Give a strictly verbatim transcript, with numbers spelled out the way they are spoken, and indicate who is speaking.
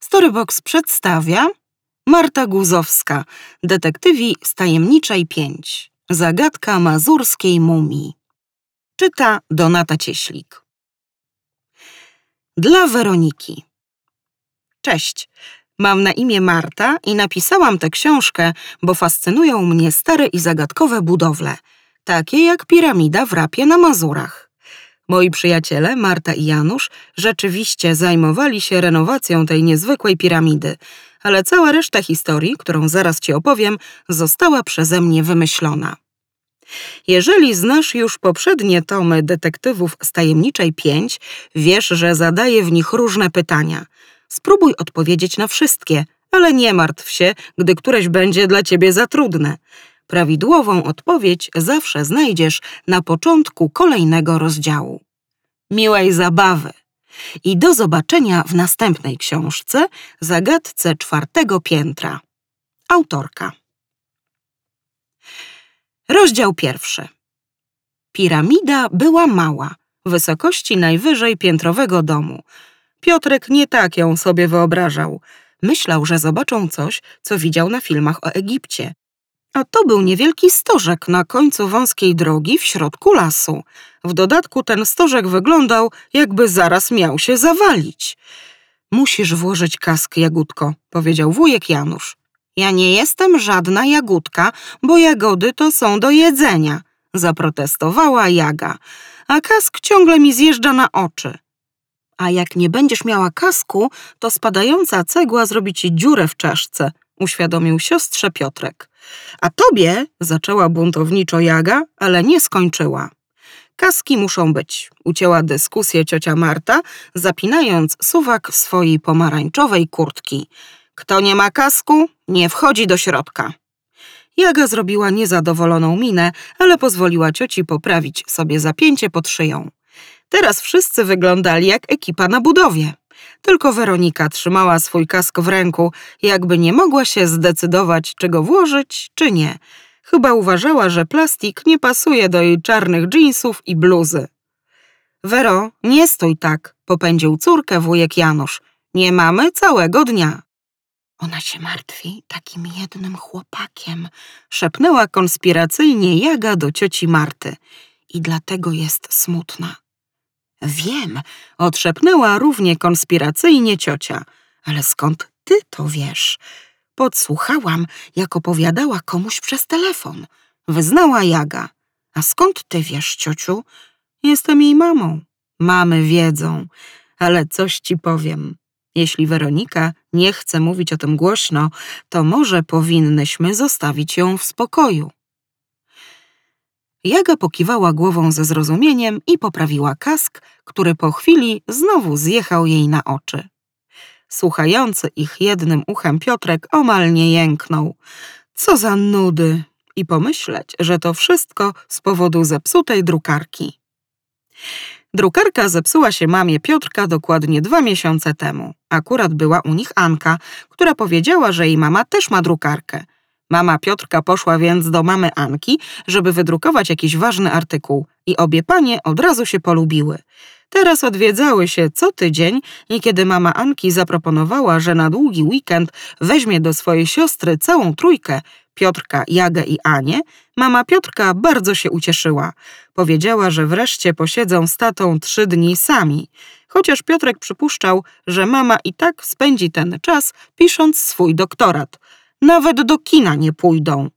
Speaker 1: Storybox przedstawia Marta Guzowska, detektywi z Tajemniczej pięć. Zagadka mazurskiej mumii. Czyta Donata Cieślik. Dla Weroniki. Cześć, mam na imię Marta i napisałam tę książkę, bo fascynują mnie stare i zagadkowe budowle, takie jak piramida w Rapie na Mazurach. Moi przyjaciele, Marta i Janusz, rzeczywiście zajmowali się renowacją tej niezwykłej piramidy, ale cała reszta historii, którą zaraz ci opowiem, została przeze mnie wymyślona. Jeżeli znasz już poprzednie tomy detektywów z Tajemniczej pięć, wiesz, że zadaję w nich różne pytania. Spróbuj odpowiedzieć na wszystkie, ale nie martw się, gdy któreś będzie dla ciebie za trudne. Prawidłową odpowiedź zawsze znajdziesz na początku kolejnego rozdziału. Miłej zabawy i do zobaczenia w następnej książce Zagadce czwartego piętra. Autorka. Rozdział pierwszy. Piramida była mała, wysokości najwyżej piętrowego domu. Piotrek nie tak ją sobie wyobrażał. Myślał, że zobaczą coś, co widział na filmach o Egipcie. A to był niewielki stożek na końcu wąskiej drogi w środku lasu. W dodatku ten stożek wyglądał, jakby zaraz miał się zawalić. Musisz włożyć kask, Jagódko, powiedział wujek Janusz. Ja nie jestem żadna jagódka, bo jagody to są do jedzenia, zaprotestowała Jaga. A kask ciągle mi zjeżdża na oczy. A jak nie będziesz miała kasku, to spadająca cegła zrobi ci dziurę w czaszce, uświadomił siostrze Piotrek. A tobie, zaczęła buntowniczo Jaga, ale nie skończyła. Kaski muszą być, ucięła dyskusję ciocia Marta, zapinając suwak swojej pomarańczowej kurtki. Kto nie ma kasku, nie wchodzi do środka. Jaga zrobiła niezadowoloną minę, ale pozwoliła cioci poprawić sobie zapięcie pod szyją. Teraz wszyscy wyglądali jak ekipa na budowie. Tylko Weronika trzymała swój kask w ręku, jakby nie mogła się zdecydować, czy go włożyć, czy nie. Chyba uważała, że plastik nie pasuje do jej czarnych dżinsów i bluzy. Wero, nie stój tak, popędził córkę wujek Janusz. Nie mamy całego dnia. Ona się martwi takim jednym chłopakiem, szepnęła konspiracyjnie Jaga do cioci Marty. I dlatego jest smutna. Wiem, odszepnęła równie konspiracyjnie ciocia. Ale skąd ty to wiesz? Podsłuchałam, jak opowiadała komuś przez telefon. Wyznała Jaga. A skąd ty wiesz, ciociu? Jestem jej mamą. Mamy wiedzą. Ale coś ci powiem. Jeśli Weronika nie chce mówić o tym głośno, to może powinnyśmy zostawić ją w spokoju. Jaga pokiwała głową ze zrozumieniem i poprawiła kask, który po chwili znowu zjechał jej na oczy. Słuchający ich jednym uchem Piotrek omal nie jęknął. Co za nudy! I pomyśleć, że to wszystko z powodu zepsutej drukarki. Drukarka zepsuła się mamie Piotrka dokładnie dwa miesiące temu. Akurat była u nich Anka, która powiedziała, że jej mama też ma drukarkę. Mama Piotrka poszła więc do mamy Anki, żeby wydrukować jakiś ważny artykuł i obie panie od razu się polubiły. Teraz odwiedzały się co tydzień i kiedy mama Anki zaproponowała, że na długi weekend weźmie do swojej siostry całą trójkę, Piotrka, Jagę i Anię, mama Piotrka bardzo się ucieszyła. Powiedziała, że wreszcie posiedzą z tatą trzy dni sami, chociaż Piotrek przypuszczał, że mama i tak spędzi ten czas pisząc swój doktorat. Nawet do kina nie pójdą,